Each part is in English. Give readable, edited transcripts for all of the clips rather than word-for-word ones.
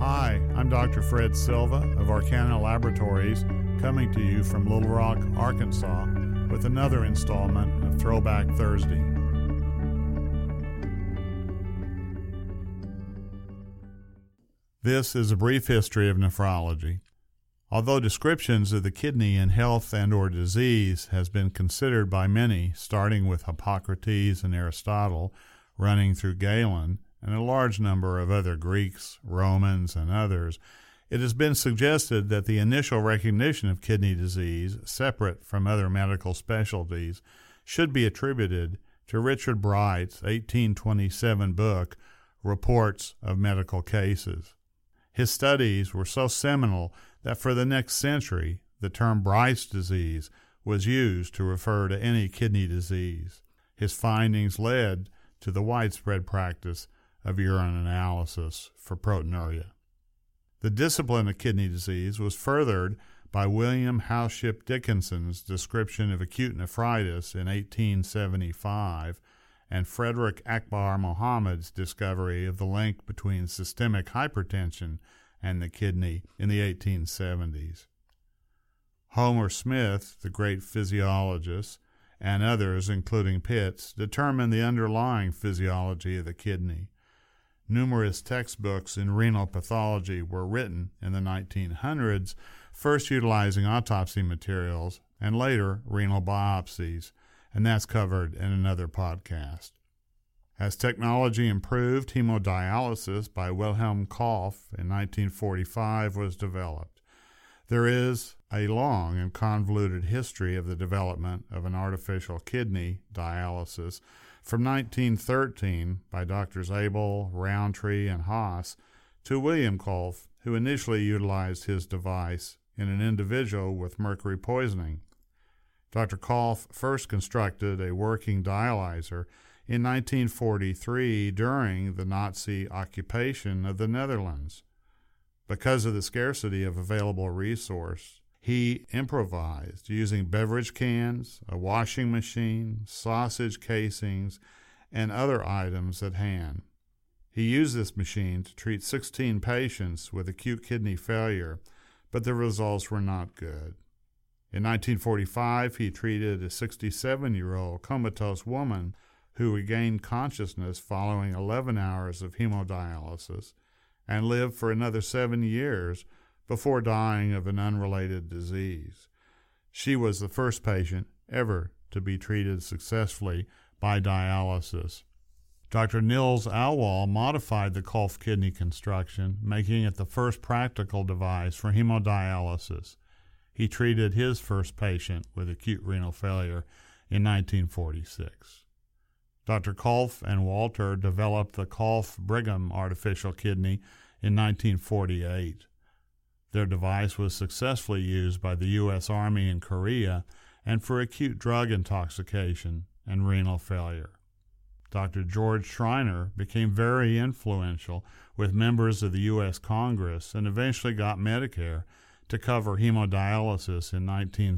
Hi, I'm Dr. Fred Silva of Arcana Laboratories, coming to you from Little Rock, Arkansas, with another installment of Throwback Thursday. This is a brief history of nephrology. Although descriptions of the kidney in health and or disease has been considered by many, starting with Hippocrates and Aristotle, running through Galen, and a large number of other Greeks, Romans, and others, it has been suggested that the initial recognition of kidney disease, separate from other medical specialties, should be attributed to Richard Bright's 1827 book, Reports of Medical Cases. His studies were so seminal that for the next century, the term Bright's disease was used to refer to any kidney disease. His findings led to the widespread practice of urine analysis for proteinuria. The discipline of kidney disease was furthered by William Howship Dickinson's description of acute nephritis in 1875 and Frederick Akbar Mohammed's discovery of the link between systemic hypertension and the kidney in the 1870s. Homer Smith, the great physiologist, and others, including Pitts, determined the underlying physiology of the kidney. Numerous textbooks in renal pathology were written in the 1900s, first utilizing autopsy materials and later renal biopsies, and that's covered in another podcast. As technology improved, hemodialysis by Wilhelm Kolff in 1945 was developed. There is a long and convoluted history of the development of an artificial kidney, dialysis, from 1913 by Drs. Abel, Roundtree, and Haas to William Kolff, who initially utilized his device in an individual with mercury poisoning. Dr. Kolff first constructed a working dialyzer in 1943 during the Nazi occupation of the Netherlands. Because of the scarcity of available resource, he improvised using beverage cans, a washing machine, sausage casings, and other items at hand. He used this machine to treat 16 patients with acute kidney failure, but the results were not good. In 1945, he treated a 67-year-old comatose woman who regained consciousness following 11 hours of hemodialysis and lived for another 7 years before dying of an unrelated disease. She was the first patient ever to be treated successfully by dialysis. Dr. Nils Alwall modified the Kolff kidney construction, making it the first practical device for hemodialysis. He treated his first patient with acute renal failure in 1946. Dr. Kolff and Walter developed the Kolff-Brigham artificial kidney in 1948. Their device was successfully used by the U.S. Army in Korea and for acute drug intoxication and renal failure. Dr. George Schreiner became very influential with members of the U.S. Congress and eventually got Medicare to cover hemodialysis in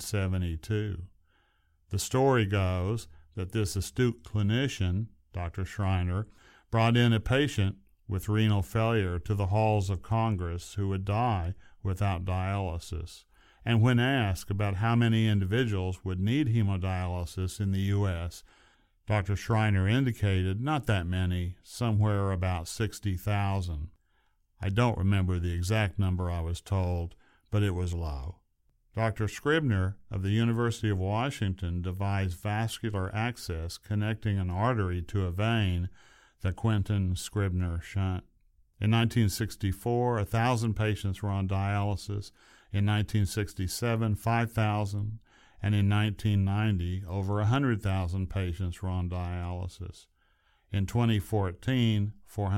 1972. The story goes that this astute clinician, Dr. Schreiner, brought in a patient with renal failure to the halls of Congress who would die without dialysis. And when asked about how many individuals would need hemodialysis in the U.S., Dr. Schreiner indicated not that many, somewhere about 60,000. I don't remember the exact number I was told, but it was low. Dr. Scribner of the University of Washington devised vascular access connecting an artery to a vein, the Quentin Scribner shunt. In 1964, 1,000 patients were on dialysis. In 1967, 5,000. And in 1990, over 100,000 patients were on dialysis. In 2014,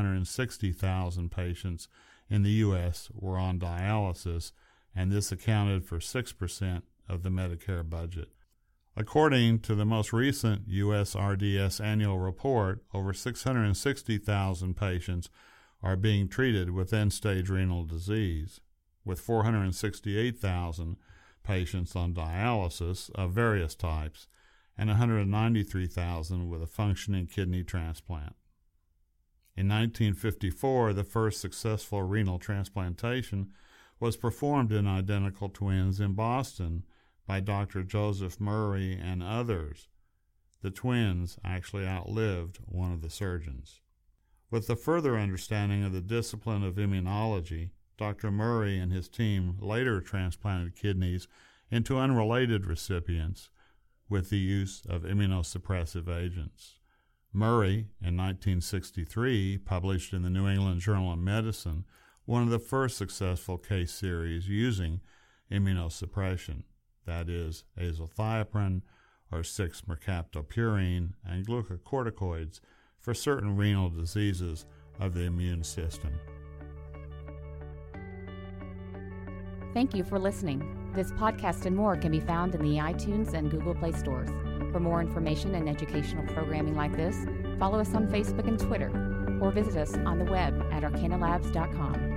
460,000 patients in the U.S. were on dialysis, and this accounted for 6% of the Medicare budget. According to the most recent USRDS annual report, over 660,000 patients are being treated with end-stage renal disease, with 468,000 patients on dialysis of various types and 193,000 with a functioning kidney transplant. In 1954, the first successful renal transplantation was performed in identical twins in Boston by Dr. Joseph Murray and others. The twins actually outlived one of the surgeons. With the further understanding of the discipline of immunology, Dr. Murray and his team later transplanted kidneys into unrelated recipients with the use of immunosuppressive agents. Murray, in 1963, published in the New England Journal of Medicine one of the first successful case series using immunosuppression, that is, azathioprine or 6-mercaptopurine and glucocorticoids for certain renal diseases of the immune system. Thank you for listening. This podcast and more can be found in the iTunes and Google Play stores. For more information and educational programming like this, follow us on Facebook and Twitter, or visit us on the web at arcanalabs.com.